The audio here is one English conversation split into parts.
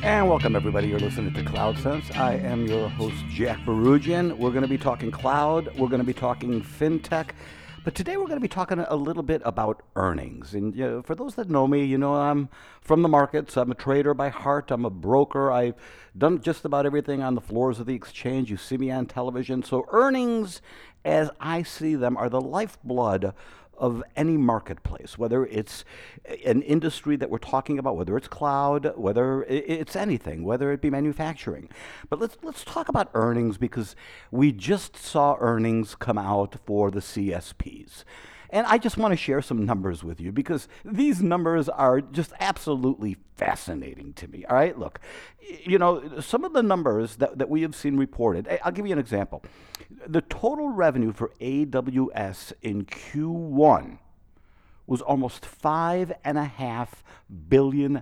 And welcome, everybody. You're listening to CloudSense. I am your host, Jack Barugian. We're going to be talking cloud. We're going to be talking fintech. But today we're going to be talking a little bit about earnings. And for those that know me, I'm from the markets. I'm a trader by heart. I'm a broker. I've done just about everything on the floors of the exchange. You see me on television. So earnings, as I see them, are the lifeblood of any marketplace, whether it's an industry that we're talking about, whether it's cloud, whether it's anything, whether it be manufacturing. But let's talk about earnings, because we just saw earnings come out for the CSPs. And I just want to share some numbers with you, because these numbers are just absolutely fascinating to me. All right, look, some of the numbers that we have seen reported, I'll give you an example. The total revenue for AWS in Q1 was almost $5.5 billion.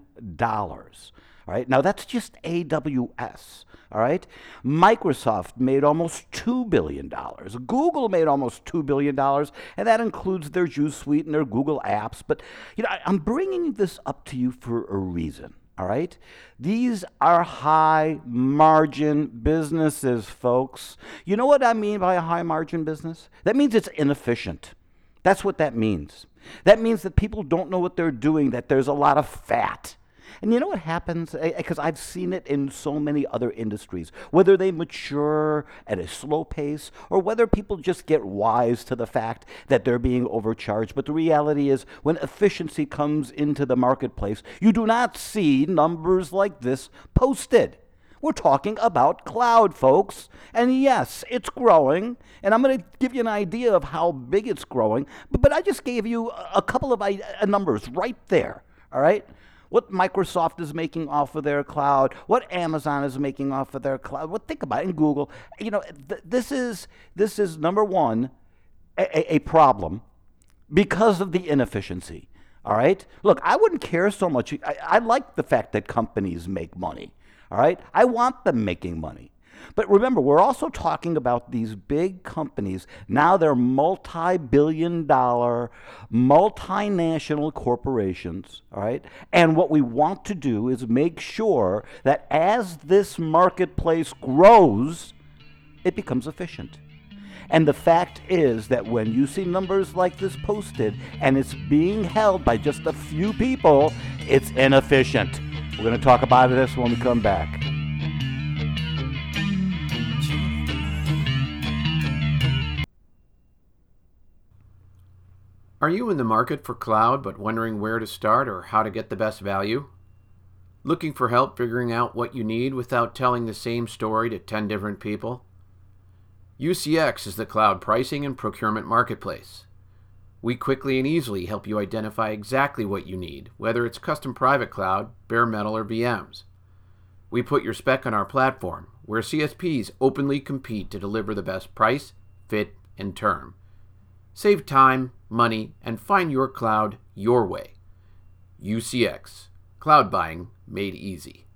All right, now that's just AWS. All right, Microsoft made almost $2 billion. Google made almost $2 billion, and that includes their G Suite and their Google Apps. But I'm bringing this up to you for a reason. All right, these are high margin businesses, folks. You know what I mean by a high margin business? That means it's inefficient. That's what that means. That means that people don't know what they're doing, that there's a lot of fat. And you know what happens? Because I've seen it in so many other industries, whether they mature at a slow pace or whether people just get wise to the fact that they're being overcharged. But the reality is, when efficiency comes into the marketplace, you do not see numbers like this posted. We're talking about cloud, folks. And yes, it's growing. And I'm going to give you an idea of how big it's growing. But I just gave you a couple of numbers right there. All right? What Microsoft is making off of their cloud, what Amazon is making off of their cloud. Well, think about it, in Google. This is number one, a problem because of the inefficiency. All right? Look, I wouldn't care so much. I like the fact that companies make money. All right? I want them making money. But remember, we're also talking about these big companies. Now they're multi-billion-dollar, multinational corporations, all right? And what we want to do is make sure that as this marketplace grows, it becomes efficient. And the fact is that when you see numbers like this posted and it's being held by just a few people, it's inefficient. We're going to talk about this when we come back. Are you in the market for cloud but wondering where to start or how to get the best value? Looking for help figuring out what you need without telling the same story to 10 different people? UCX is the cloud pricing and procurement marketplace. We quickly and easily help you identify exactly what you need, whether it's custom private cloud, bare metal, or VMs. We put your spec on our platform, where CSPs openly compete to deliver the best price, fit, and term. Save time, money, and find your cloud your way. UCX. Cloud buying made easy.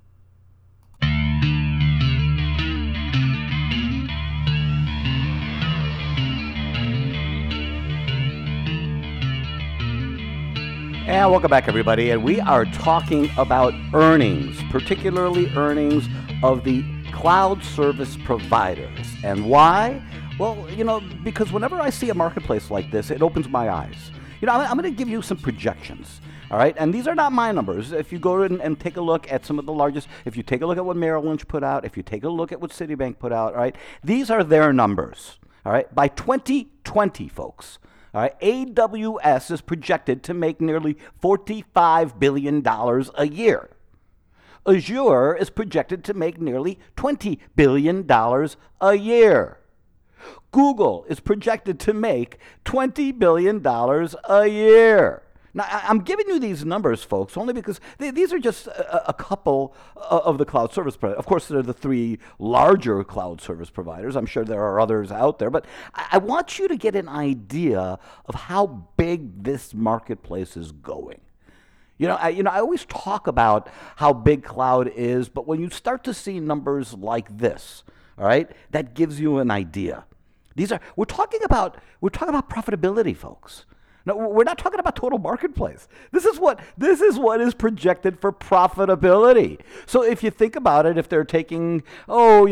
And welcome back, everybody. And we are talking about earnings, particularly earnings of the cloud service providers. And why? Well, because whenever I see a marketplace like this, it opens my eyes. I'm going to give you some projections, all right? And these are not my numbers. If you go and take a look at some of the largest, if you take a look at what Merrill Lynch put out, if you take a look at what Citibank put out, all right, these are their numbers, all right? By 2020, folks, all right, AWS is projected to make nearly $45 billion a year. Azure is projected to make nearly $20 billion a year. Google is projected to make $20 billion a year. Now, I'm giving you these numbers, folks, only because these are just a couple of the cloud service providers. Of course, they're the three larger cloud service providers. I'm sure there are others out there, but I want you to get an idea of how big this marketplace is going. I always talk about how big cloud is, but when you start to see numbers like this, all right, that gives you an idea. We're talking about profitability, folks. No, we're not talking about total marketplace. This is what is projected for profitability. So if you think about it, if they're taking a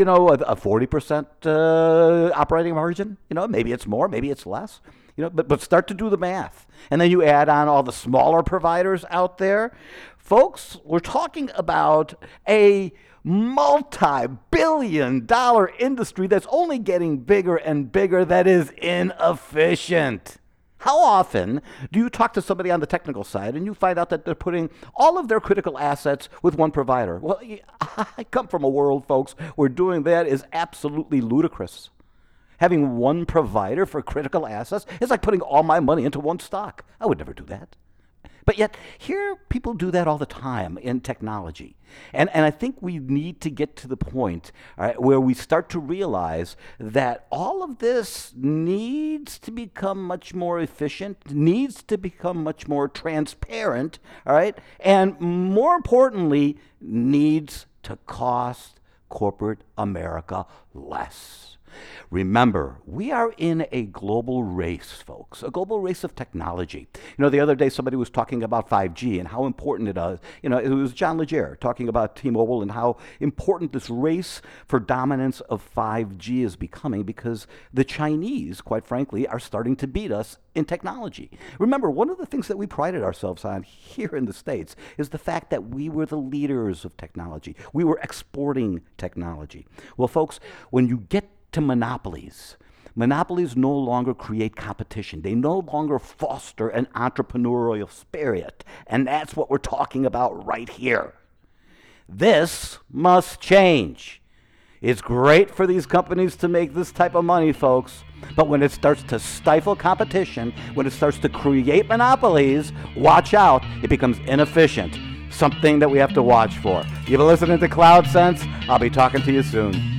40% operating margin, maybe it's more, maybe it's less. But start to do the math. And then you add on all the smaller providers out there. Folks, we're talking about a multi-billion-dollar industry that's only getting bigger and bigger that is inefficient. How often do you talk to somebody on the technical side and you find out that they're putting all of their critical assets with one provider? Well, I come from a world, folks, where doing that is absolutely ludicrous. Having one provider for critical assets is like putting all my money into one stock. I would never do that. But yet, here people do that all the time in technology. And I think we need to get to the point, all right, where we start to realize that all of this needs to become much more efficient, needs to become much more transparent, all right, and more importantly, needs to cost corporate America less. Remember, we are in a global race, folks, a global race of technology. The other day somebody was talking about 5G and how important it is. It was John Legere talking about T-Mobile and how important this race for dominance of 5G is becoming because the Chinese, quite frankly, are starting to beat us in technology. Remember, one of the things that we prided ourselves on here in the States is the fact that we were the leaders of technology. We were exporting technology. Well, folks, when you get to monopolies no longer create competition. They no longer foster an entrepreneurial spirit. And that's what we're talking about right here. This must change. It's great for these companies to make this type of money, folks. But when it starts to stifle competition, when it starts to create monopolies, watch out. It becomes inefficient. Something that we have to watch for. You've been listening to Cloud Sense. I'll be talking to you soon.